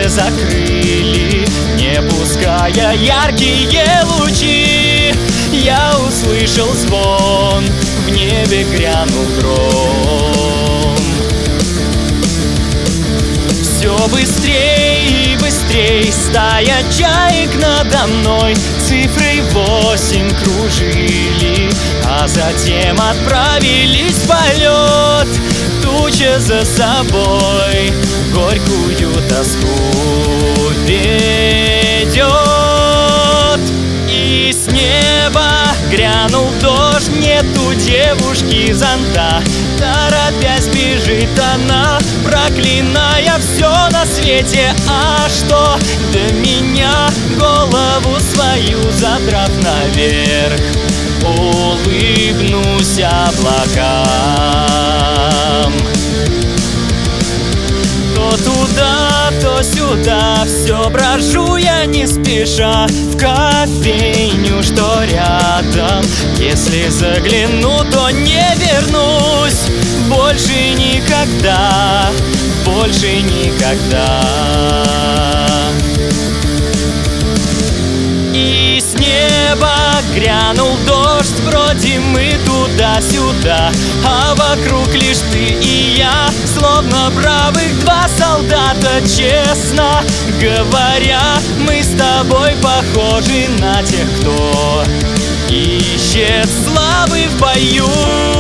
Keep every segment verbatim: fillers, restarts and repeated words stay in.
закрыли, не пуская яркие лучи. Я услышал звон, в небе грянул гром. Все быстрей и быстрей стая чаек надо мной цифрой восемь кружили, а затем отправились в полет. Туча за собой горькую тоску ведет, и с неба грянул дождь. Нету девушки зонта, торопясь бежит она, проклиная все на свете. А что до меня, голову свою задрав наверх, улыбнусь облакам. То туда, то сюда, все брожу я не спеша в кофейню, что рядом. Если загляну, то не вернусь больше никогда, больше никогда. И с неба грянул дождь, бродим мы туда-сюда, а вокруг лишь ты и я, словно бравых два солдата. Честно говоря, мы с тобой похожи на тех, кто ищет славы в бою.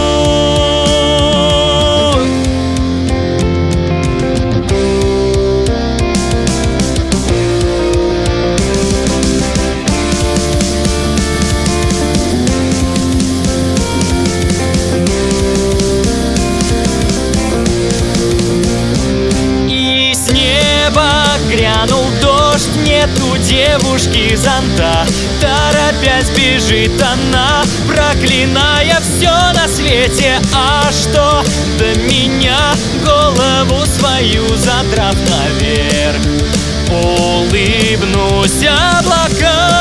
Грянул дождь, нету девушки зонта, торопясь бежит она, проклиная все на свете. А что до меня, голову свою задрав наверх, улыбнусь облакам.